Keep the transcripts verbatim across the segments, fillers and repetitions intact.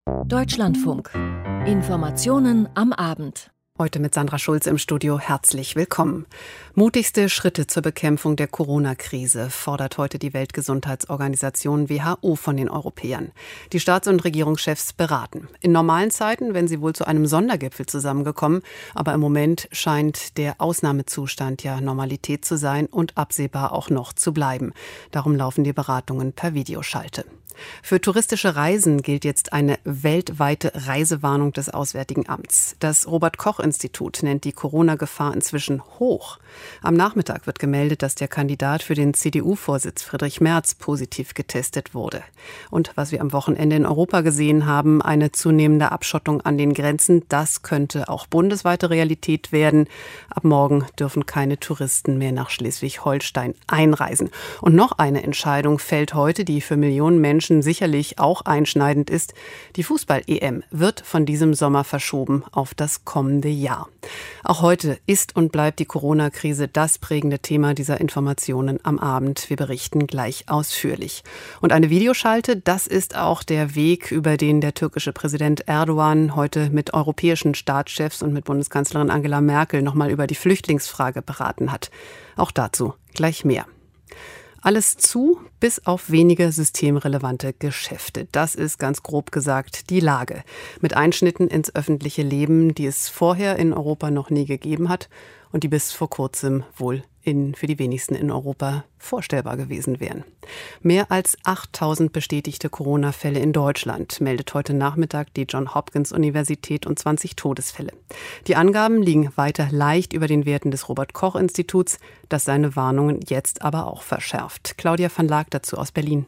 Deutschlandfunk. Informationen am Abend. Heute mit Sandra Schulz im Studio. Herzlich willkommen. Mutigste Schritte zur Bekämpfung der Corona-Krise fordert heute die Weltgesundheitsorganisation W H O von den Europäern. Die Staats- und Regierungschefs beraten. In normalen Zeiten wären sie wohl zu einem Sondergipfel zusammengekommen. Aber im Moment scheint der Ausnahmezustand ja Normalität zu sein und absehbar auch noch zu bleiben. Darum laufen die Beratungen per Videoschalte. Für touristische Reisen gilt jetzt eine weltweite Reisewarnung des Auswärtigen Amts. Das Robert-Koch-Institut nennt die Corona-Gefahr inzwischen hoch. Am Nachmittag wird gemeldet, dass der Kandidat für den C D U-Vorsitz Friedrich Merz positiv getestet wurde. Und was wir am Wochenende in Europa gesehen haben, eine zunehmende Abschottung an den Grenzen, das könnte auch bundesweite Realität werden. Ab morgen dürfen keine Touristen mehr nach Schleswig-Holstein einreisen. Und noch eine Entscheidung fällt heute, die für Millionen Menschen sicherlich auch einschneidend ist. Die Fußball-E M wird von diesem Sommer verschoben auf das kommende Jahr. Auch heute ist und bleibt die Corona-Krise das prägende Thema dieser Informationen am Abend. Wir berichten gleich ausführlich. Und eine Videoschalte, das ist auch der Weg, über den der türkische Präsident Erdogan heute mit europäischen Staatschefs und mit Bundeskanzlerin Angela Merkel nochmal über die Flüchtlingsfrage beraten hat. Auch dazu gleich mehr. Alles zu, bis auf wenige systemrelevante Geschäfte. Das ist ganz grob gesagt die Lage. Mit Einschnitten ins öffentliche Leben, die es vorher in Europa noch nie gegeben hat und die bis vor kurzem wohl in, für die wenigsten in Europa vorstellbar gewesen wären. Mehr als achttausend bestätigte Corona-Fälle in Deutschland, meldet heute Nachmittag die Johns Hopkins Universität, und zwanzig Todesfälle. Die Angaben liegen weiter leicht über den Werten des Robert-Koch-Instituts, das seine Warnungen jetzt aber auch verschärft. Claudia van Laak dazu aus Berlin.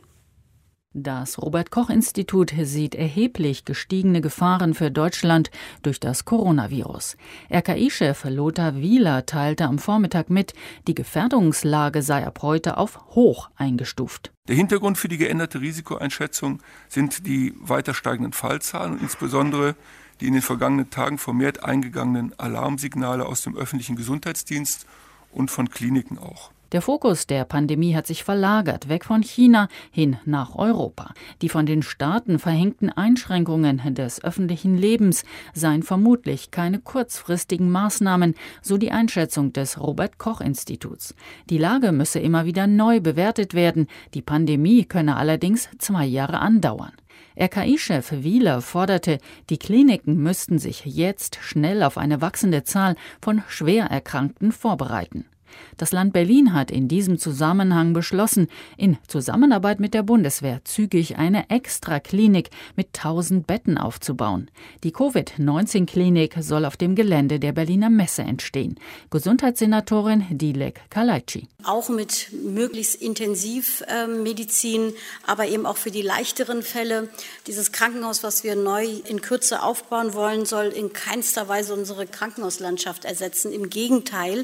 Das Robert-Koch-Institut sieht erheblich gestiegene Gefahren für Deutschland durch das Coronavirus. R K I-Chef Lothar Wieler teilte am Vormittag mit, die Gefährdungslage sei ab heute auf hoch eingestuft. Der Hintergrund für die geänderte Risikoeinschätzung sind die weiter steigenden Fallzahlen und insbesondere die in den vergangenen Tagen vermehrt eingegangenen Alarmsignale aus dem öffentlichen Gesundheitsdienst und von Kliniken auch. Der Fokus der Pandemie hat sich verlagert, weg von China hin nach Europa. Die von den Staaten verhängten Einschränkungen des öffentlichen Lebens seien vermutlich keine kurzfristigen Maßnahmen, so die Einschätzung des Robert-Koch-Instituts. Die Lage müsse immer wieder neu bewertet werden. Die Pandemie könne allerdings zwei Jahre andauern. R K I-Chef Wieler forderte, die Kliniken müssten sich jetzt schnell auf eine wachsende Zahl von Schwererkrankten vorbereiten. Das Land Berlin hat in diesem Zusammenhang beschlossen, in Zusammenarbeit mit der Bundeswehr zügig eine Extraklinik mit tausend Betten aufzubauen. Die Covid neunzehn Klinik soll auf dem Gelände der Berliner Messe entstehen. Gesundheitssenatorin Dilek Kalaitschi. Auch mit möglichst Intensivmedizin, aber eben auch für die leichteren Fälle. Dieses Krankenhaus, was wir neu in Kürze aufbauen wollen, soll in keinster Weise unsere Krankenhauslandschaft ersetzen. Im Gegenteil,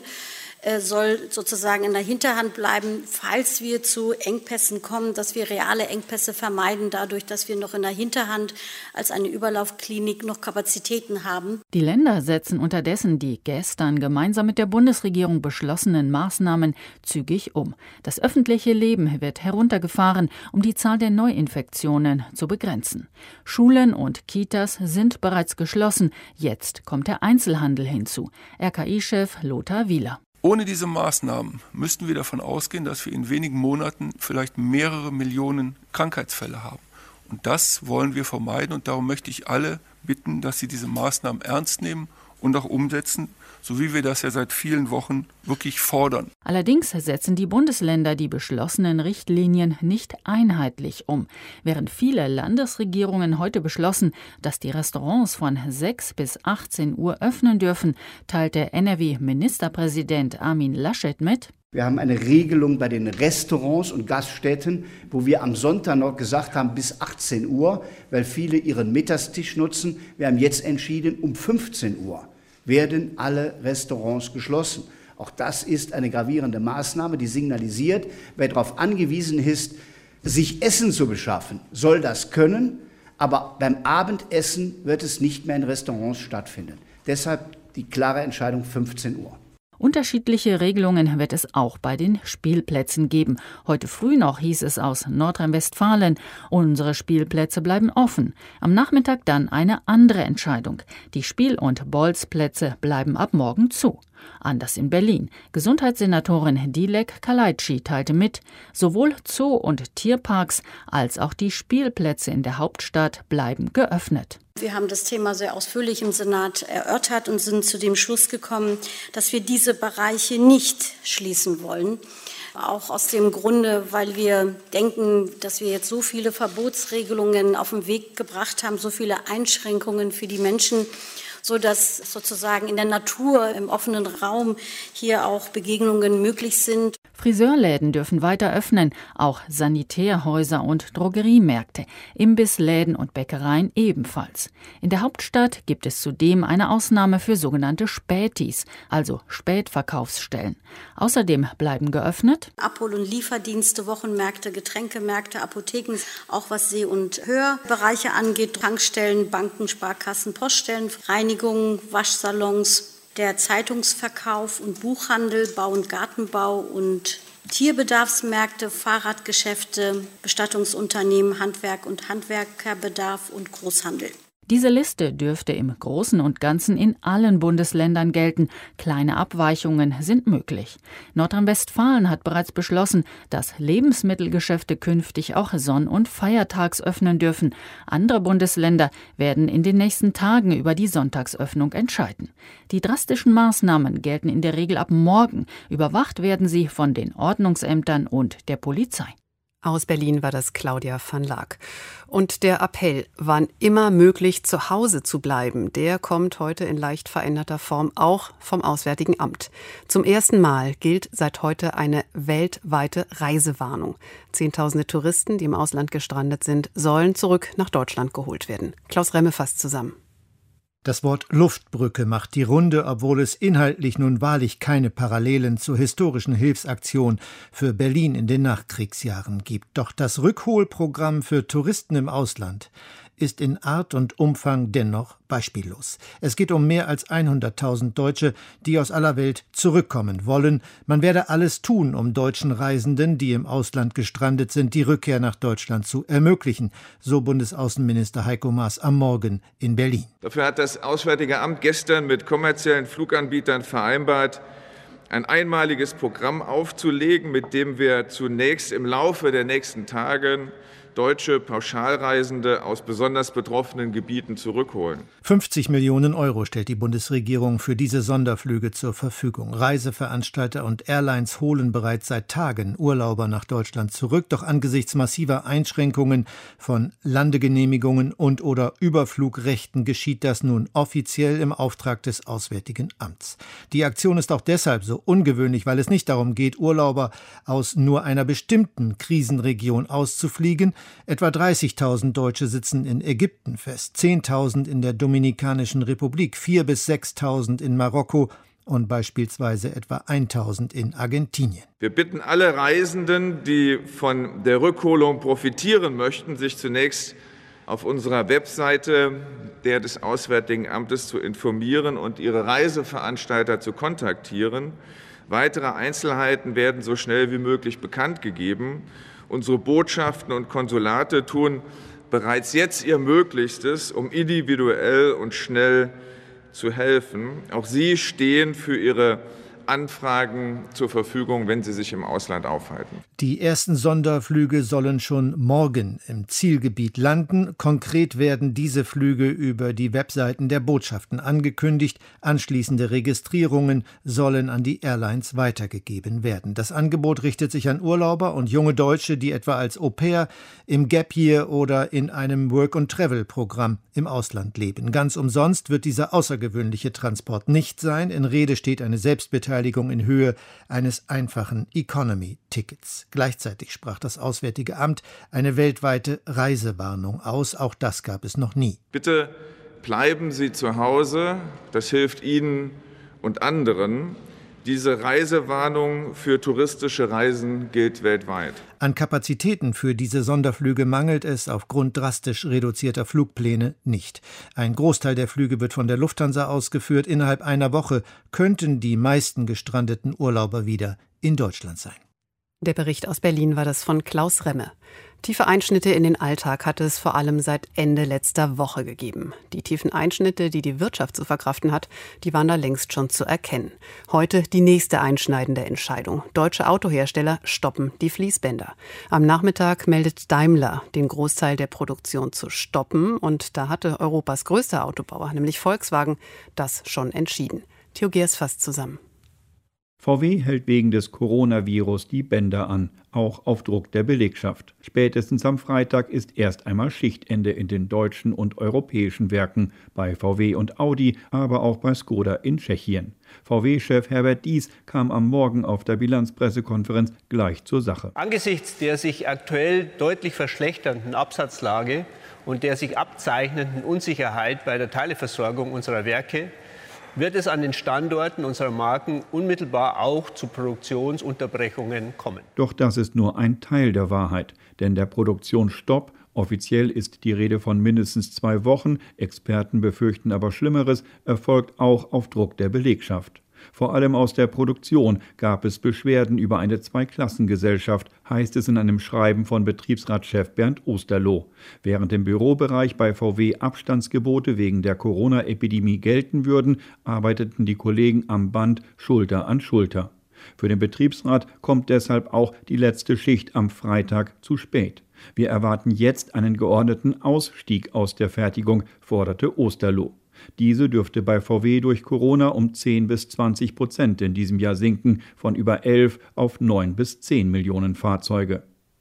soll sozusagen in der Hinterhand bleiben, falls wir zu Engpässen kommen, dass wir reale Engpässe vermeiden, dadurch, dass wir noch in der Hinterhand als eine Überlaufklinik noch Kapazitäten haben. Die Länder setzen unterdessen die gestern gemeinsam mit der Bundesregierung beschlossenen Maßnahmen zügig um. Das öffentliche Leben wird heruntergefahren, um die Zahl der Neuinfektionen zu begrenzen. Schulen und Kitas sind bereits geschlossen. Jetzt kommt der Einzelhandel hinzu. R K I-Chef Lothar Wieler. Ohne diese Maßnahmen müssten wir davon ausgehen, dass wir in wenigen Monaten vielleicht mehrere Millionen Krankheitsfälle haben. Und das wollen wir vermeiden und darum möchte ich alle bitten, dass sie diese Maßnahmen ernst nehmen und auch umsetzen, so wie wir das ja seit vielen Wochen wirklich fordern. Allerdings setzen die Bundesländer die beschlossenen Richtlinien nicht einheitlich um. Während viele Landesregierungen heute beschlossen, dass die Restaurants von sechs bis achtzehn Uhr öffnen dürfen, teilte N R W-Ministerpräsident Armin Laschet mit: Wir haben eine Regelung bei den Restaurants und Gaststätten, wo wir am Sonntag noch gesagt haben bis achtzehn Uhr, weil viele ihren Mittagstisch nutzen. Wir haben jetzt entschieden, um fünfzehn Uhr werden alle Restaurants geschlossen. Auch das ist eine gravierende Maßnahme, die signalisiert, wer darauf angewiesen ist, sich Essen zu beschaffen, soll das können, aber beim Abendessen wird es nicht mehr in Restaurants stattfinden. Deshalb die klare Entscheidung fünfzehn Uhr. Unterschiedliche Regelungen wird es auch bei den Spielplätzen geben. Heute früh noch hieß es aus Nordrhein-Westfalen, unsere Spielplätze bleiben offen. Am Nachmittag dann eine andere Entscheidung. Die Spiel- und Bolzplätze bleiben ab morgen zu. Anders in Berlin. Gesundheitssenatorin Dilek Kaleitschi teilte mit, sowohl Zoo- und Tierparks als auch die Spielplätze in der Hauptstadt bleiben geöffnet. Wir haben das Thema sehr ausführlich im Senat erörtert und sind zu dem Schluss gekommen, dass wir diese Bereiche nicht schließen wollen. Auch aus dem Grunde, weil wir denken, dass wir jetzt so viele Verbotsregelungen auf den Weg gebracht haben, so viele Einschränkungen für die Menschen, so dass sozusagen in der Natur, im offenen Raum hier auch Begegnungen möglich sind. Friseurläden dürfen weiter öffnen, auch Sanitärhäuser und Drogeriemärkte, Imbissläden und Bäckereien ebenfalls. In der Hauptstadt gibt es zudem eine Ausnahme für sogenannte Spätis, also Spätverkaufsstellen. Außerdem bleiben geöffnet Abhol- und Lieferdienste, Wochenmärkte, Getränkemärkte, Apotheken, auch was See- und Hörbereiche angeht, Tankstellen, Banken, Sparkassen, Poststellen, Reinigung, Waschsalons, der Zeitungsverkauf und Buchhandel, Bau- und Gartenbau und Tierbedarfsmärkte, Fahrradgeschäfte, Bestattungsunternehmen, Handwerk und Handwerkerbedarf und Großhandel. Diese Liste dürfte im Großen und Ganzen in allen Bundesländern gelten. Kleine Abweichungen sind möglich. Nordrhein-Westfalen hat bereits beschlossen, dass Lebensmittelgeschäfte künftig auch sonn- und feiertags öffnen dürfen. Andere Bundesländer werden in den nächsten Tagen über die Sonntagsöffnung entscheiden. Die drastischen Maßnahmen gelten in der Regel ab morgen. Überwacht werden sie von den Ordnungsämtern und der Polizei. Aus Berlin war das Claudia van Laak. Und der Appell, wann immer möglich zu Hause zu bleiben, der kommt heute in leicht veränderter Form auch vom Auswärtigen Amt. Zum ersten Mal gilt seit heute eine weltweite Reisewarnung. Zehntausende Touristen, die im Ausland gestrandet sind, sollen zurück nach Deutschland geholt werden. Klaus Remme fasst zusammen. Das Wort Luftbrücke macht die Runde, obwohl es inhaltlich nun wahrlich keine Parallelen zur historischen Hilfsaktion für Berlin in den Nachkriegsjahren gibt. Doch das Rückholprogramm für Touristen im Ausland ist in Art und Umfang dennoch beispiellos. Es geht um mehr als hunderttausend Deutsche, die aus aller Welt zurückkommen wollen. Man werde alles tun, um deutschen Reisenden, die im Ausland gestrandet sind, die Rückkehr nach Deutschland zu ermöglichen, so Bundesaußenminister Heiko Maas am Morgen in Berlin. Dafür hat das Auswärtige Amt gestern mit kommerziellen Fluganbietern vereinbart, ein einmaliges Programm aufzulegen, mit dem wir zunächst im Laufe der nächsten Tage deutsche Pauschalreisende aus besonders betroffenen Gebieten zurückholen. fünfzig Millionen Euro stellt die Bundesregierung für diese Sonderflüge zur Verfügung. Reiseveranstalter und Airlines holen bereits seit Tagen Urlauber nach Deutschland zurück. Doch angesichts massiver Einschränkungen von Landegenehmigungen und oder Überflugrechten geschieht das nun offiziell im Auftrag des Auswärtigen Amts. Die Aktion ist auch deshalb so ungewöhnlich, weil es nicht darum geht, Urlauber aus nur einer bestimmten Krisenregion auszufliegen. Etwa dreißigtausend Deutsche sitzen in Ägypten fest, zehntausend in der Dominikanischen Republik, viertausend bis sechstausend in Marokko und beispielsweise etwa eintausend in Argentinien. Wir bitten alle Reisenden, die von der Rückholung profitieren möchten, sich zunächst auf unserer Webseite, der des Auswärtigen Amtes, zu informieren und ihre Reiseveranstalter zu kontaktieren. Weitere Einzelheiten werden so schnell wie möglich bekannt gegeben. Unsere Botschaften und Konsulate tun bereits jetzt ihr Möglichstes, um individuell und schnell zu helfen. Auch sie stehen für ihre Anfragen zur Verfügung, wenn sie sich im Ausland aufhalten. Die ersten Sonderflüge sollen schon morgen im Zielgebiet landen. Konkret werden diese Flüge über die Webseiten der Botschaften angekündigt. Anschließende Registrierungen sollen an die Airlines weitergegeben werden. Das Angebot richtet sich an Urlauber und junge Deutsche, die etwa als Au-pair, im Gap Year oder in einem Work-and-Travel-Programm im Ausland leben. Ganz umsonst wird dieser außergewöhnliche Transport nicht sein. In Rede steht eine Selbstbeteiligung in Höhe eines einfachen Economy-Tickets. Gleichzeitig sprach das Auswärtige Amt eine weltweite Reisewarnung aus. Auch das gab es noch nie. Bitte bleiben Sie zu Hause. Das hilft Ihnen und anderen. Diese Reisewarnung für touristische Reisen gilt weltweit. An Kapazitäten für diese Sonderflüge mangelt es aufgrund drastisch reduzierter Flugpläne nicht. Ein Großteil der Flüge wird von der Lufthansa ausgeführt. Innerhalb einer Woche könnten die meisten gestrandeten Urlauber wieder in Deutschland sein. Der Bericht aus Berlin war das von Klaus Remme. Tiefe Einschnitte in den Alltag hatte es vor allem seit Ende letzter Woche gegeben. Die tiefen Einschnitte, die die Wirtschaft zu verkraften hat, die waren da längst schon zu erkennen. Heute die nächste einschneidende Entscheidung. Deutsche Autohersteller stoppen die Fließbänder. Am Nachmittag meldet Daimler, den Großteil der Produktion zu stoppen. Und da hatte Europas größter Autobauer, nämlich Volkswagen, das schon entschieden. Theo Geers fasst zusammen. V W hält wegen des Coronavirus die Bänder an, auch auf Druck der Belegschaft. Spätestens am Freitag ist erst einmal Schichtende in den deutschen und europäischen Werken, bei V W und Audi, aber auch bei Skoda in Tschechien. V W-Chef Herbert Diess kam am Morgen auf der Bilanzpressekonferenz gleich zur Sache. Angesichts der sich aktuell deutlich verschlechternden Absatzlage und der sich abzeichnenden Unsicherheit bei der Teileversorgung unserer Werke wird es an den Standorten unserer Marken unmittelbar auch zu Produktionsunterbrechungen kommen. Doch das ist nur ein Teil der Wahrheit, denn der Produktionsstopp, offiziell ist die Rede von mindestens zwei Wochen, Experten befürchten aber Schlimmeres, erfolgt auch auf Druck der Belegschaft. Vor allem aus der Produktion gab es Beschwerden über eine Zweiklassengesellschaft, heißt es in einem Schreiben von Betriebsratschef Bernd Osterloh. Während im Bürobereich bei V W Abstandsgebote wegen der Corona-Epidemie gelten würden, arbeiteten die Kollegen am Band Schulter an Schulter. Für den Betriebsrat kommt deshalb auch die letzte Schicht am Freitag zu spät. Wir erwarten jetzt einen geordneten Ausstieg aus der Fertigung, forderte Osterloh. Diese dürfte bei V W durch Corona um zehn bis zwanzig Prozent in diesem Jahr sinken, von über elf auf neun bis zehn Millionen Fahrzeuge.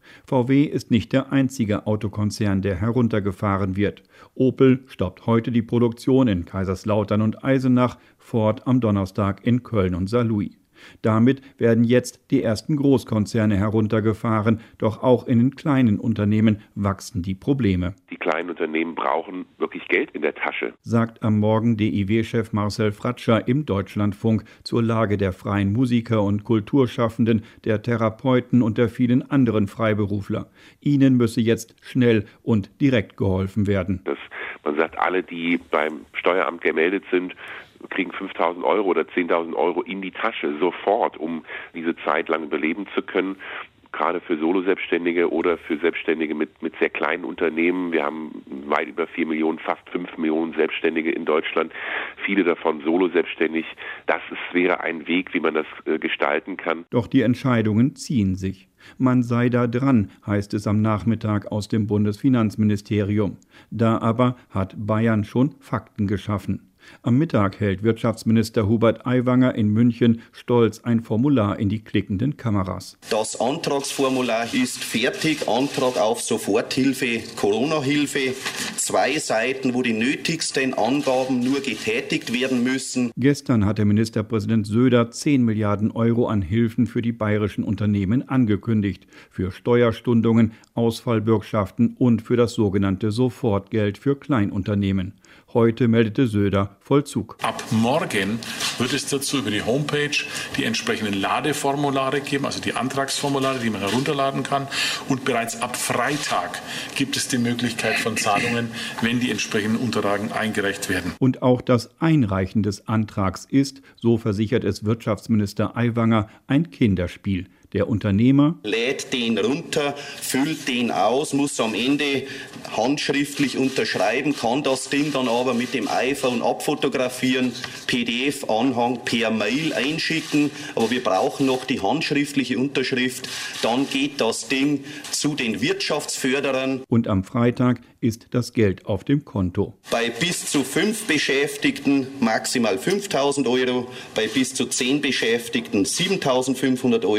V W ist nicht der einzige Autokonzern, der heruntergefahren wird. Opel stoppt heute die Produktion in Kaiserslautern und Eisenach, Ford am Donnerstag in Köln und Saarlouis. Damit werden jetzt die ersten Großkonzerne heruntergefahren, doch auch in den kleinen Unternehmen wachsen die Probleme. Die kleinen Unternehmen brauchen wirklich Geld in der Tasche, sagt am Morgen D I W-Chef Marcel Fratscher im Deutschlandfunk zur Lage der freien Musiker und Kulturschaffenden, der Therapeuten und der vielen anderen Freiberufler. Ihnen müsse jetzt schnell und direkt geholfen werden. Das, man sagt, alle, die beim Steueramt gemeldet sind, kriegen fünftausend Euro oder zehntausend Euro in die Tasche sofort, um diese Zeit lang überleben zu können. Gerade für Solo-Selbstständige oder für Selbstständige mit, mit sehr kleinen Unternehmen. Wir haben weit über vier Millionen, fast fünf Millionen Selbstständige in Deutschland. Viele davon Solo-Selbstständig. Das ist, wäre ein Weg, wie man das äh, gestalten kann. Doch die Entscheidungen ziehen sich. Man sei da dran, heißt es am Nachmittag aus dem Bundesfinanzministerium. Da aber hat Bayern schon Fakten geschaffen. Am Mittag hält Wirtschaftsminister Hubert Aiwanger in München stolz ein Formular in die klickenden Kameras. Das Antragsformular ist fertig. Antrag auf Soforthilfe, Corona-Hilfe. Zwei Seiten, wo die nötigsten Angaben nur getätigt werden müssen. Gestern hatte Ministerpräsident Söder zehn Milliarden Euro an Hilfen für die bayerischen Unternehmen angekündigt. Für Steuerstundungen, Ausfallbürgschaften und für das sogenannte Sofortgeld für Kleinunternehmen. Heute meldete Söder Vollzug. Ab morgen wird es dazu über die Homepage die entsprechenden Ladeformulare geben, also die Antragsformulare, die man herunterladen kann. Und bereits ab Freitag gibt es die Möglichkeit von Zahlungen, wenn die entsprechenden Unterlagen eingereicht werden. Und auch das Einreichen des Antrags ist, so versichert es Wirtschaftsminister Aiwanger, ein Kinderspiel. Der Unternehmer lädt den runter, füllt den aus, muss am Ende handschriftlich unterschreiben, kann das Ding dann aber mit dem iPhone abfotografieren, P D F-Anhang per Mail einschicken. Aber wir brauchen noch die handschriftliche Unterschrift. Dann geht das Ding zu den Wirtschaftsförderern. Und am Freitag ist das Geld auf dem Konto. Bei bis zu fünf Beschäftigten maximal fünftausend Euro, bei bis zu zehn Beschäftigten siebentausendfünfhundert Euro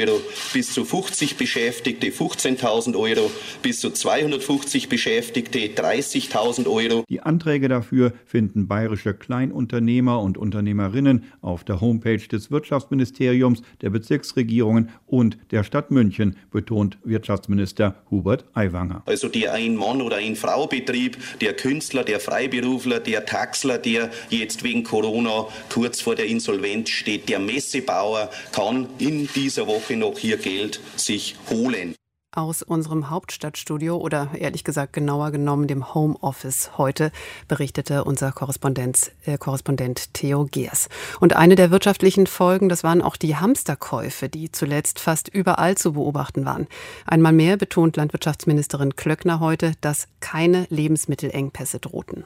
bis zu fünfzig Beschäftigte fünfzehntausend Euro, bis zu zweihundertfünfzig Beschäftigte dreißigtausend Euro. Die Anträge dafür finden bayerische Kleinunternehmer und Unternehmerinnen auf der Homepage des Wirtschaftsministeriums, der Bezirksregierungen und der Stadt München, betont Wirtschaftsminister Hubert Aiwanger. Also der Ein-Mann- oder Ein-Frau-Betrieb, der Künstler, der Freiberufler, der Taxler, der jetzt wegen Corona kurz vor der Insolvenz steht, der Messebauer kann in dieser Woche noch hier Geld sich holen. Aus unserem Hauptstadtstudio oder ehrlich gesagt genauer genommen dem Homeoffice heute berichtete unser Korrespondent, äh, Korrespondent Theo Geers. Und eine der wirtschaftlichen Folgen, das waren auch die Hamsterkäufe, die zuletzt fast überall zu beobachten waren. Einmal mehr betont Landwirtschaftsministerin Klöckner heute, dass keine Lebensmittelengpässe drohten.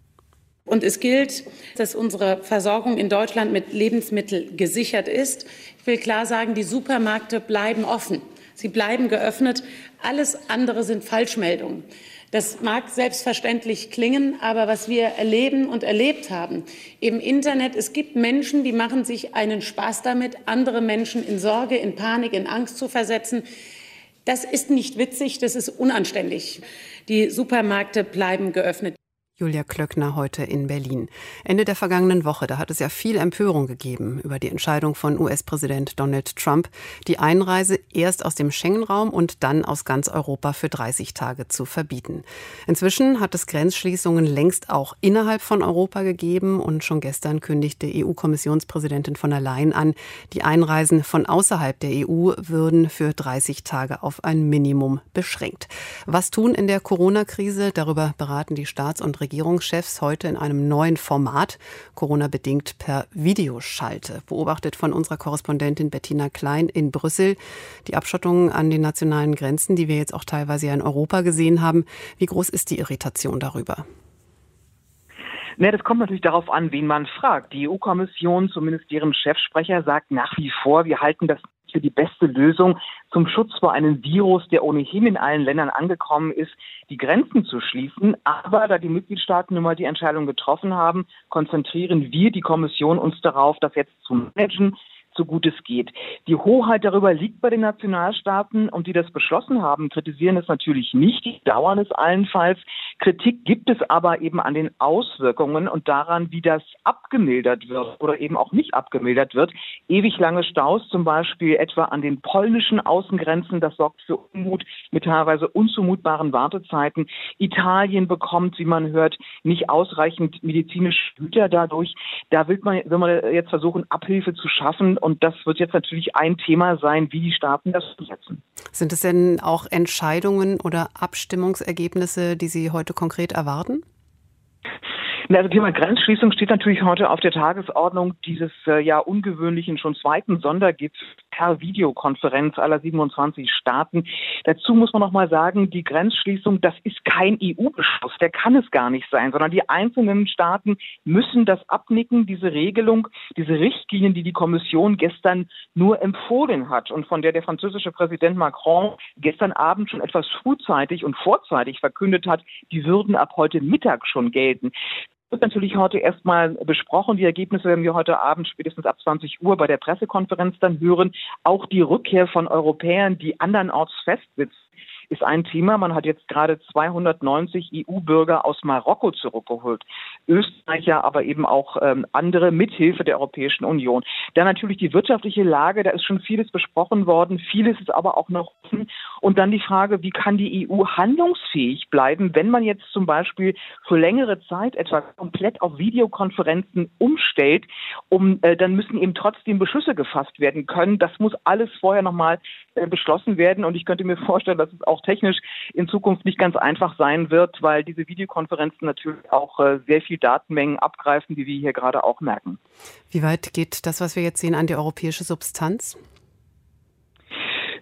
Und es gilt, dass unsere Versorgung in Deutschland mit Lebensmitteln gesichert ist. Ich will klar sagen, die Supermärkte bleiben offen. Sie bleiben geöffnet. Alles andere sind Falschmeldungen. Das mag selbstverständlich klingen, aber was wir erleben und erlebt haben im Internet, es gibt Menschen, die machen sich einen Spaß damit, andere Menschen in Sorge, in Panik, in Angst zu versetzen. Das ist nicht witzig, das ist unanständig. Die Supermärkte bleiben geöffnet. Julia Klöckner heute in Berlin. Ende der vergangenen Woche, da hat es ja viel Empörung gegeben über die Entscheidung von U S-Präsident Donald Trump, die Einreise erst aus dem Schengen-Raum und dann aus ganz Europa für dreißig Tage zu verbieten. Inzwischen hat es Grenzschließungen längst auch innerhalb von Europa gegeben und schon gestern kündigte E U-Kommissionspräsidentin von der Leyen an, die Einreisen von außerhalb der E U würden für dreißig Tage auf ein Minimum beschränkt. Was tun in der Corona-Krise? Darüber beraten die Staats- und Regierungschefs heute in einem neuen Format, Corona-bedingt per Videoschalte, beobachtet von unserer Korrespondentin Bettina Klein in Brüssel. Die Abschottung an den nationalen Grenzen, die wir jetzt auch teilweise ja in Europa gesehen haben. Wie groß ist die Irritation darüber? Ne, das kommt natürlich darauf an, wen man fragt. Die E U-Kommission, zumindest deren Chefsprecher, sagt nach wie vor, wir halten das für die beste Lösung zum Schutz vor einem Virus, der ohnehin in allen Ländern angekommen ist, die Grenzen zu schließen. Aber da die Mitgliedstaaten nun mal die Entscheidung getroffen haben, konzentrieren wir, die Kommission, uns darauf, das jetzt zu managen, so gut es geht. Die Hoheit darüber liegt bei den Nationalstaaten und die das beschlossen haben, kritisieren es natürlich nicht, die dauern es allenfalls. Kritik gibt es aber eben an den Auswirkungen und daran, wie das abgemildert wird oder eben auch nicht abgemildert wird. Ewig lange Staus, zum Beispiel etwa an den polnischen Außengrenzen, das sorgt für Unmut mit teilweise unzumutbaren Wartezeiten. Italien bekommt, wie man hört, nicht ausreichend medizinische Güter dadurch. Da will man, will man jetzt versuchen, Abhilfe zu schaffen. Und das wird jetzt natürlich ein Thema sein, wie die Staaten das umsetzen. Sind es denn auch Entscheidungen oder Abstimmungsergebnisse, die Sie heute konkret erwarten? Also Thema Grenzschließung steht natürlich heute auf der Tagesordnung dieses äh, ja ungewöhnlichen, schon zweiten Sondergipfels per Videokonferenz aller siebenundzwanzig Staaten. Dazu muss man noch mal sagen, die Grenzschließung, das ist kein E U-Beschluss, der kann es gar nicht sein, sondern die einzelnen Staaten müssen das abnicken, diese Regelung, diese Richtlinien, die die Kommission gestern nur empfohlen hat und von der der französische Präsident Macron gestern Abend schon etwas frühzeitig und vorzeitig verkündet hat, die würden ab heute Mittag schon gelten. Wird natürlich heute erstmal besprochen. Die Ergebnisse werden wir heute Abend spätestens ab zwanzig Uhr bei der Pressekonferenz dann hören. Auch die Rückkehr von Europäern, die andernorts festsitzen, ist ein Thema. Man hat jetzt gerade zweihundertneunzig E U-Bürger aus Marokko zurückgeholt. Österreicher, aber eben auch ähm, andere mithilfe der Europäischen Union. Dann natürlich die wirtschaftliche Lage, da ist schon vieles besprochen worden. Vieles ist aber auch noch offen. Und dann die Frage, wie kann die E U handlungsfähig bleiben, wenn man jetzt zum Beispiel für längere Zeit etwa komplett auf Videokonferenzen umstellt, um äh, dann müssen eben trotzdem Beschlüsse gefasst werden können. Das muss alles vorher nochmal äh, beschlossen werden. Und ich könnte mir vorstellen, dass es auch technisch in Zukunft nicht ganz einfach sein wird, weil diese Videokonferenzen natürlich auch äh, sehr viel Datenmengen abgreifen, die wir hier gerade auch merken. Wie weit geht das, was wir jetzt sehen, an die europäische Substanz?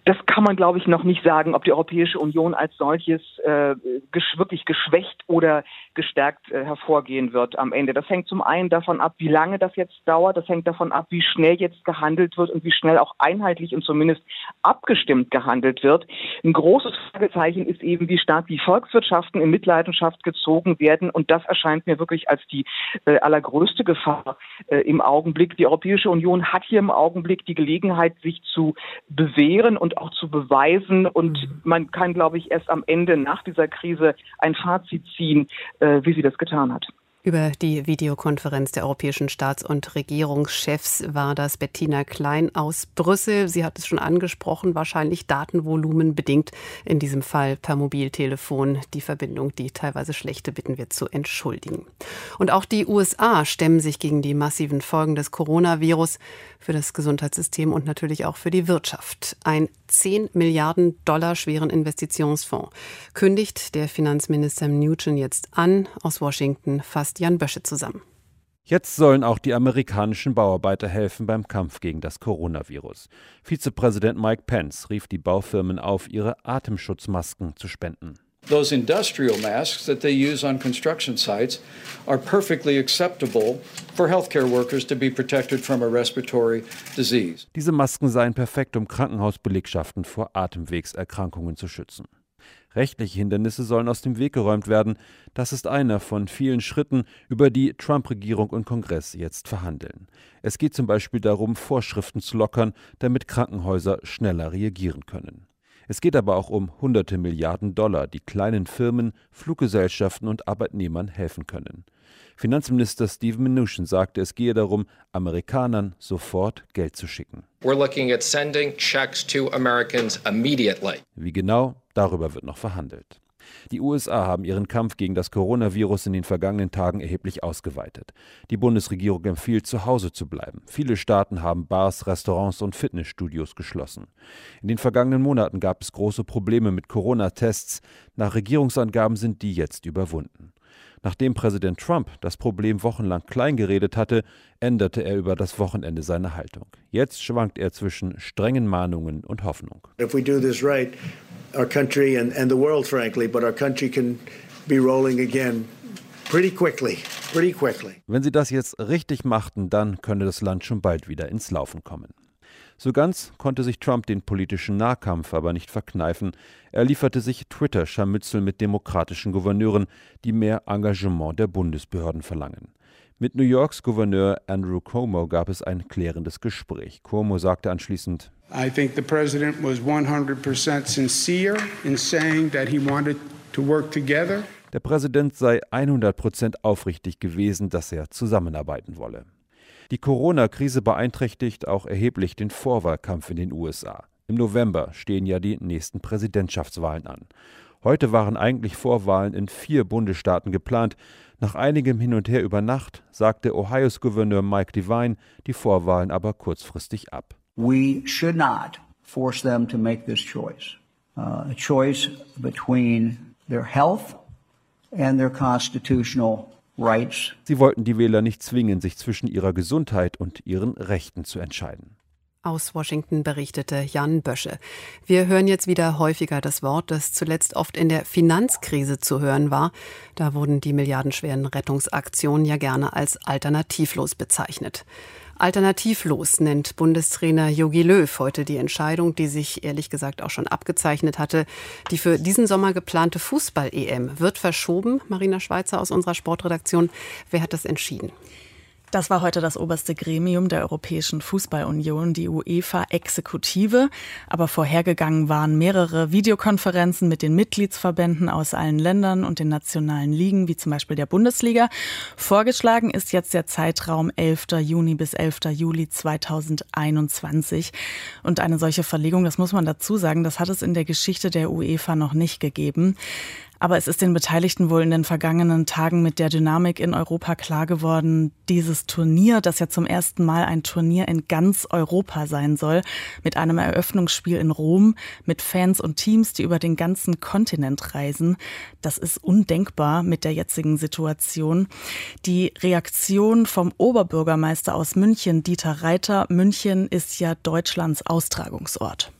Das kann man, glaube ich, noch nicht sagen, ob die Europäische Union als solches äh, gesch- wirklich geschwächt oder gestärkt äh, hervorgehen wird am Ende. Das hängt zum einen davon ab, wie lange das jetzt dauert. Das hängt davon ab, wie schnell jetzt gehandelt wird und wie schnell auch einheitlich und zumindest abgestimmt gehandelt wird. Ein großes Fragezeichen ist eben, wie stark die Volkswirtschaften in Mitleidenschaft gezogen werden. Und das erscheint mir wirklich als die äh, allergrößte Gefahr äh, im Augenblick. Die Europäische Union hat hier im Augenblick die Gelegenheit, sich zu bewähren und auch zu beweisen. Und man kann, glaube ich, erst am Ende nach dieser Krise ein Fazit ziehen, äh, wie sie das getan hat. Über die Videokonferenz der europäischen Staats- und Regierungschefs war das Bettina Klein aus Brüssel. Sie hat es schon angesprochen, wahrscheinlich Datenvolumen bedingt, in diesem Fall per Mobiltelefon. Die Verbindung, die teilweise schlechte, bitten wir zu entschuldigen. Und auch die U S A stemmen sich gegen die massiven Folgen des Coronavirus für das Gesundheitssystem und natürlich auch für die Wirtschaft. Ein zehn Milliarden Dollar schweren Investitionsfonds kündigt der Finanzminister Mnuchin jetzt an. Aus Washington fasst Jan Bösche zusammen. Jetzt sollen auch die amerikanischen Bauarbeiter helfen beim Kampf gegen das Coronavirus. Vizepräsident Mike Pence rief die Baufirmen auf, ihre Atemschutzmasken zu spenden. Those industrial masks that they use on construction sites are perfectly acceptable for healthcare workers to be protected from a respiratory disease. Diese Masken seien perfekt, um Krankenhausbelegschaften vor Atemwegserkrankungen zu schützen. Rechtliche Hindernisse sollen aus dem Weg geräumt werden. Das ist einer von vielen Schritten, über die Trump-Regierung und Kongress jetzt verhandeln. Es geht zum Beispiel darum, Vorschriften zu lockern, damit Krankenhäuser schneller reagieren können. Es geht aber auch um hunderte Milliarden Dollar, die kleinen Firmen, Fluggesellschaften und Arbeitnehmern helfen können. Finanzminister Steven Mnuchin sagte, es gehe darum, Amerikanern sofort Geld zu schicken. We're looking at sending checks to Americans immediately. Wie genau, darüber wird noch verhandelt. Die U S A haben ihren Kampf gegen das Coronavirus in den vergangenen Tagen erheblich ausgeweitet. Die Bundesregierung empfiehlt, zu Hause zu bleiben. Viele Staaten haben Bars, Restaurants und Fitnessstudios geschlossen. In den vergangenen Monaten gab es große Probleme mit Corona-Tests. Nach Regierungsangaben sind die jetzt überwunden. Nachdem Präsident Trump das Problem wochenlang kleingeredet hatte, änderte er über das Wochenende seine Haltung. Jetzt schwankt er zwischen strengen Mahnungen und Hoffnung. If we do this right, our country and, and the world, frankly, but our country can be rolling again pretty quickly, pretty quickly. Wenn sie das jetzt richtig machten, dann könne das Land schon bald wieder ins Laufen kommen. So ganz konnte sich Trump den politischen Nahkampf aber nicht verkneifen. Er lieferte sich Twitter-Scharmützel mit demokratischen Gouverneuren, die mehr Engagement der Bundesbehörden verlangen. Mit New Yorks Gouverneur Andrew Cuomo gab es ein klärendes Gespräch. Cuomo sagte anschließend: I think the president was one hundred percent sincere in saying that he wanted to work together. Der Präsident sei hundert Prozent aufrichtig gewesen, dass er zusammenarbeiten wolle. Die Corona-Krise beeinträchtigt auch erheblich den Vorwahlkampf in den U S A. Im November stehen ja die nächsten Präsidentschaftswahlen an. Heute waren eigentlich Vorwahlen in vier Bundesstaaten geplant. Nach einigem Hin und Her über Nacht sagte Ohios Gouverneur Mike DeWine die Vorwahlen aber kurzfristig ab. We should not force them to make this choice. Uh, a choice between their health and their constitutional rights. Sie wollten die Wähler nicht zwingen, sich zwischen ihrer Gesundheit und ihren Rechten zu entscheiden. Aus Washington berichtete Jan Bösche. Wir hören jetzt wieder häufiger das Wort, das zuletzt oft in der Finanzkrise zu hören war. Da wurden die milliardenschweren Rettungsaktionen ja gerne als alternativlos bezeichnet. Alternativlos nennt Bundestrainer Jogi Löw heute die Entscheidung, die sich ehrlich gesagt auch schon abgezeichnet hatte. Die für diesen Sommer geplante Fußball-E M wird verschoben. Marina Schweizer aus unserer Sportredaktion. Wer hat das entschieden? Das war heute das oberste Gremium der Europäischen Fußballunion, die UEFA-Exekutive. Aber vorhergegangen waren mehrere Videokonferenzen mit den Mitgliedsverbänden aus allen Ländern und den nationalen Ligen, wie zum Beispiel der Bundesliga. Vorgeschlagen ist jetzt der Zeitraum elfter Juni bis elfter Juli zweitausendeinundzwanzig. Und eine solche Verlegung, das muss man dazu sagen, das hat es in der Geschichte der UEFA noch nicht gegeben. Aber es ist den Beteiligten wohl in den vergangenen Tagen mit der Dynamik in Europa klar geworden, dieses Turnier, das ja zum ersten Mal ein Turnier in ganz Europa sein soll, mit einem Eröffnungsspiel in Rom, mit Fans und Teams, die über den ganzen Kontinent reisen, das ist undenkbar mit der jetzigen Situation. Die Reaktion vom Oberbürgermeister aus München, Dieter Reiter: München ist ja Deutschlands Austragungsort.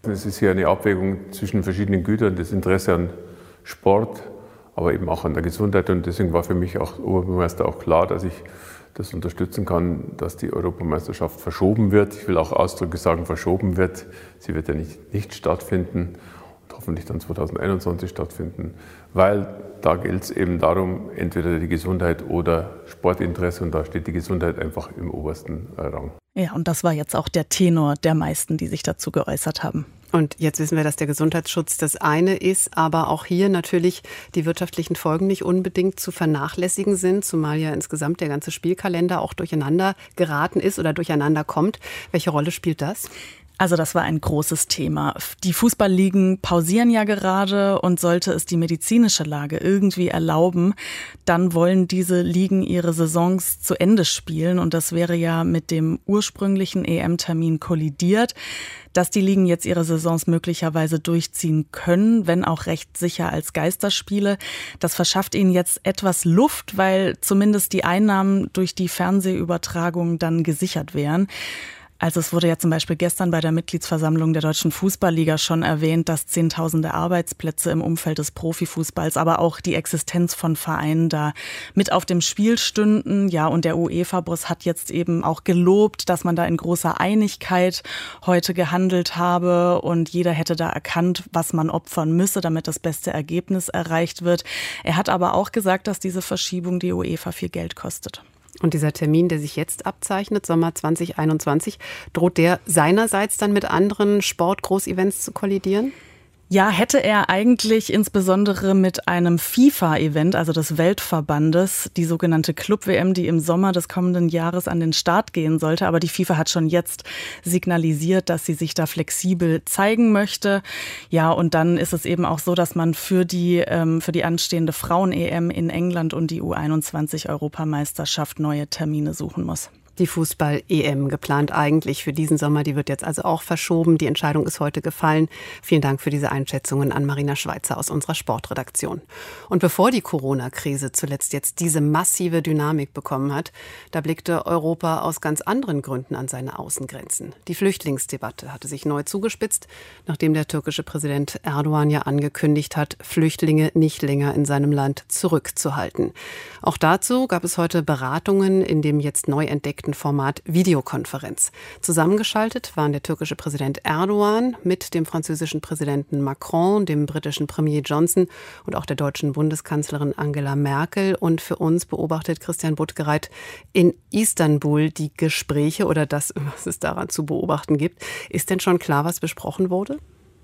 Es ist hier eine Abwägung zwischen verschiedenen Gütern, das Interesse an Sport, aber eben auch an der Gesundheit. Und deswegen war für mich auch Oberbürgermeister auch klar, dass ich das unterstützen kann, dass die Europameisterschaft verschoben wird. Ich will auch ausdrücklich sagen, verschoben wird. Sie wird ja nicht, nicht stattfinden und hoffentlich dann zweitausendeinundzwanzig stattfinden, weil da gilt es eben darum, entweder die Gesundheit oder Sportinteresse, und da steht die Gesundheit einfach im obersten Rang. Ja, und das war jetzt auch der Tenor der meisten, die sich dazu geäußert haben. Und jetzt wissen wir, dass der Gesundheitsschutz das eine ist, aber auch hier natürlich die wirtschaftlichen Folgen nicht unbedingt zu vernachlässigen sind, zumal ja insgesamt der ganze Spielkalender auch durcheinander geraten ist oder durcheinander kommt. Welche Rolle spielt das? Also das war ein großes Thema. Die Fußballligen pausieren ja gerade, und sollte es die medizinische Lage irgendwie erlauben, dann wollen diese Ligen ihre Saisons zu Ende spielen, und das wäre ja mit dem ursprünglichen E M-Termin kollidiert. Dass die Ligen jetzt ihre Saisons möglicherweise durchziehen können, wenn auch recht sicher als Geisterspiele, das verschafft ihnen jetzt etwas Luft, weil zumindest die Einnahmen durch die Fernsehübertragung dann gesichert wären. Also es wurde ja zum Beispiel gestern bei der Mitgliedsversammlung der Deutschen Fußballliga schon erwähnt, dass Zehntausende Arbeitsplätze im Umfeld des Profifußballs, aber auch die Existenz von Vereinen da mit auf dem Spiel stünden. Ja, und der UEFA-Boss hat jetzt eben auch gelobt, dass man da in großer Einigkeit heute gehandelt habe, und jeder hätte da erkannt, was man opfern müsse, damit das beste Ergebnis erreicht wird. Er hat aber auch gesagt, dass diese Verschiebung die UEFA viel Geld kostet. Und dieser Termin, der sich jetzt abzeichnet, Sommer zwanzig einundzwanzig, droht der seinerseits dann mit anderen Sportgroßevents zu kollidieren? Ja, hätte er eigentlich insbesondere mit einem FIFA-Event, also des Weltverbandes, die sogenannte Club-W M, die im Sommer des kommenden Jahres an den Start gehen sollte. Aber die FIFA hat schon jetzt signalisiert, dass sie sich da flexibel zeigen möchte. Ja, und dann ist es eben auch so, dass man für die, ähm, für die anstehende Frauen-E M in England und die U einundzwanzig-Europameisterschaft neue Termine suchen muss. Die Fußball-E M geplant eigentlich für diesen Sommer, die wird jetzt also auch verschoben. Die Entscheidung ist heute gefallen. Vielen Dank für diese Einschätzungen an Marina Schweizer aus unserer Sportredaktion. Und bevor die Corona-Krise zuletzt jetzt diese massive Dynamik bekommen hat, da blickte Europa aus ganz anderen Gründen an seine Außengrenzen. Die Flüchtlingsdebatte hatte sich neu zugespitzt, nachdem der türkische Präsident Erdogan ja angekündigt hat, Flüchtlinge nicht länger in seinem Land zurückzuhalten. Auch dazu gab es heute Beratungen in dem jetzt neu entdeckten Format Videokonferenz. Zusammengeschaltet waren der türkische Präsident Erdogan mit dem französischen Präsidenten Macron, dem britischen Premier Johnson und auch der deutschen Bundeskanzlerin Angela Merkel. Und für uns beobachtet Christian Buttgereit in Istanbul die Gespräche oder das, was es daran zu beobachten gibt. Ist denn schon klar, was besprochen wurde?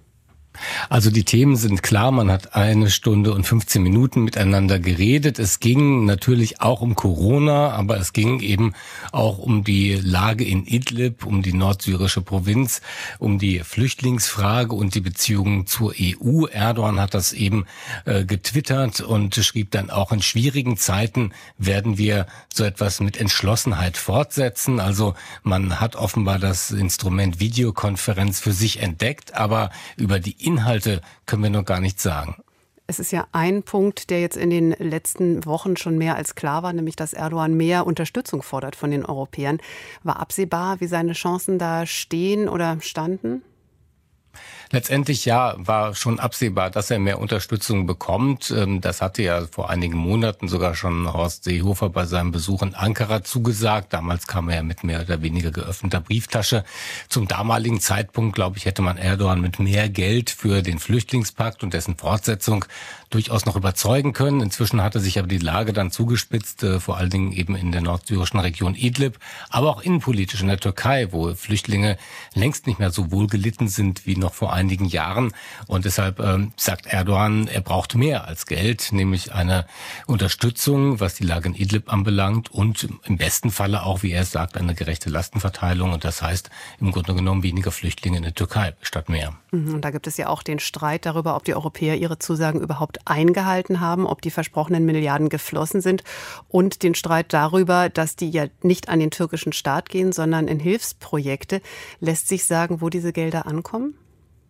Also die Themen sind klar, man hat eine Stunde und fünfzehn Minuten miteinander geredet. Es ging natürlich auch um Corona, aber es ging eben auch um die Lage in Idlib, um die nordsyrische Provinz, um die Flüchtlingsfrage und die Beziehungen zur E U. Erdogan hat das eben äh, getwittert und schrieb dann auch, in schwierigen Zeiten werden wir so etwas mit Entschlossenheit fortsetzen. Also man hat offenbar das Instrument Videokonferenz für sich entdeckt, aber über die Inhalte können wir noch gar nichts sagen. Es ist ja ein Punkt, der jetzt in den letzten Wochen schon mehr als klar war, nämlich dass Erdogan mehr Unterstützung fordert von den Europäern. War absehbar, wie seine Chancen da stehen oder standen? Letztendlich ja, war schon absehbar, dass er mehr Unterstützung bekommt. Das hatte ja vor einigen Monaten sogar schon Horst Seehofer bei seinem Besuch in Ankara zugesagt. Damals kam er ja mit mehr oder weniger geöffneter Brieftasche. Zum damaligen Zeitpunkt, glaube ich, hätte man Erdogan mit mehr Geld für den Flüchtlingspakt und dessen Fortsetzung durchaus noch überzeugen können. Inzwischen hatte sich aber die Lage dann zugespitzt, vor allen Dingen eben in der nordsyrischen Region Idlib, aber auch innenpolitisch in der Türkei, wo Flüchtlinge längst nicht mehr so wohl gelitten sind wie noch vor einigen Jahren. Und deshalb ähm, sagt Erdogan, er braucht mehr als Geld, nämlich eine Unterstützung, was die Lage in Idlib anbelangt und im besten Falle auch, wie er sagt, eine gerechte Lastenverteilung. Und das heißt im Grunde genommen weniger Flüchtlinge in der Türkei statt mehr. Und da gibt es ja auch den Streit darüber, ob die Europäer ihre Zusagen überhaupt eingehalten haben, ob die versprochenen Milliarden geflossen sind und den Streit darüber, dass die ja nicht an den türkischen Staat gehen, sondern in Hilfsprojekte. Lässt sich sagen, wo diese Gelder ankommen?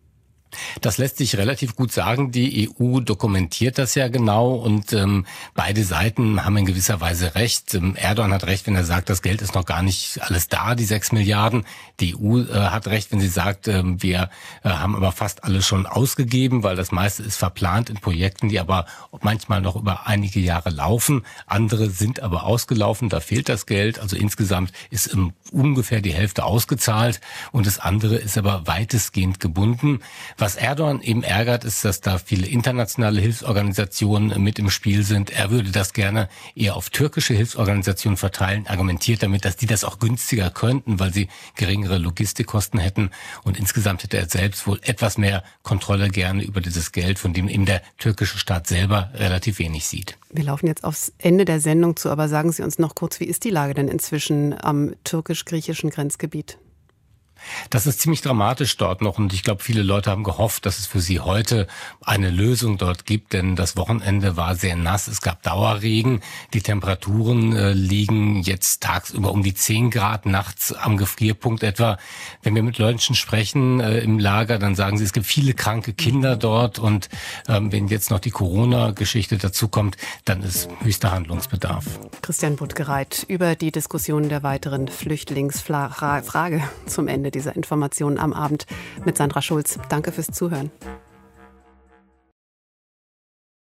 Das lässt sich relativ gut sagen. Die E U dokumentiert das ja genau und ähm, beide Seiten haben in gewisser Weise recht. Ähm, Erdogan hat recht, wenn er sagt, das Geld ist noch gar nicht alles da, die sechs Milliarden. Die E U äh, hat recht, wenn sie sagt, äh, wir äh, haben aber fast alles schon ausgegeben, weil das meiste ist verplant in Projekten, die aber manchmal noch über einige Jahre laufen. Andere sind aber ausgelaufen, da fehlt das Geld. Also insgesamt ist ähm, ungefähr die Hälfte ausgezahlt und das andere ist aber weitestgehend gebunden. Was Erdogan eben ärgert, ist, dass da viele internationale Hilfsorganisationen mit im Spiel sind. Er würde das gerne eher auf türkische Hilfsorganisationen verteilen, argumentiert damit, dass die das auch günstiger könnten, weil sie geringere Logistikkosten hätten. Und insgesamt hätte er selbst wohl etwas mehr Kontrolle gerne über dieses Geld, von dem eben der türkische Staat selber relativ wenig sieht. Wir laufen jetzt aufs Ende der Sendung zu, aber sagen Sie uns noch kurz, wie ist die Lage denn inzwischen am türkisch-griechischen Grenzgebiet? Das ist ziemlich dramatisch dort noch und ich glaube, viele Leute haben gehofft, dass es für sie heute eine Lösung dort gibt, denn das Wochenende war sehr nass, es gab Dauerregen, die Temperaturen äh, liegen jetzt tagsüber um die zehn Grad, nachts am Gefrierpunkt etwa. Wenn wir mit Leuten sprechen äh, im Lager, dann sagen sie, es gibt viele kranke Kinder dort und ähm, wenn jetzt noch die Corona-Geschichte dazu kommt, dann ist höchster Handlungsbedarf. Christian Buttgereit über die Diskussion der weiteren Flüchtlingsfrage zum Ende dieser Informationen am Abend mit Sandra Schulz. Danke fürs Zuhören.